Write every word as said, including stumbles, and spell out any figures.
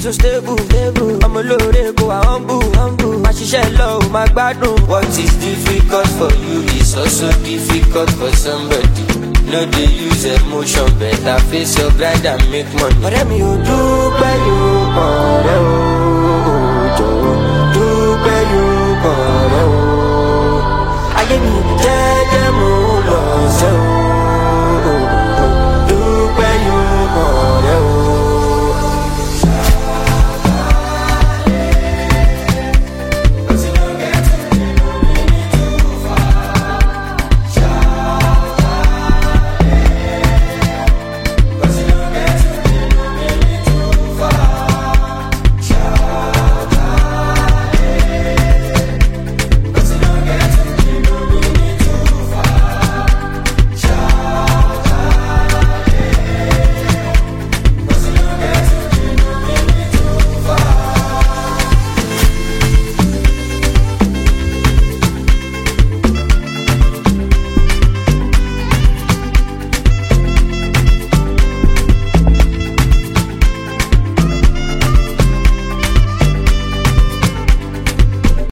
too stable, stable. I'm a low go I humble, humble. My shisha low, my gbadun. What is difficult for you is also difficult for somebody. No dey use emotion, better face your grind and make money. Ọ̀rẹ́ mi ò dúpẹ́ yóò, ọ̀rẹ́ o, jọ̀wọ́ dúpẹ́ yóò.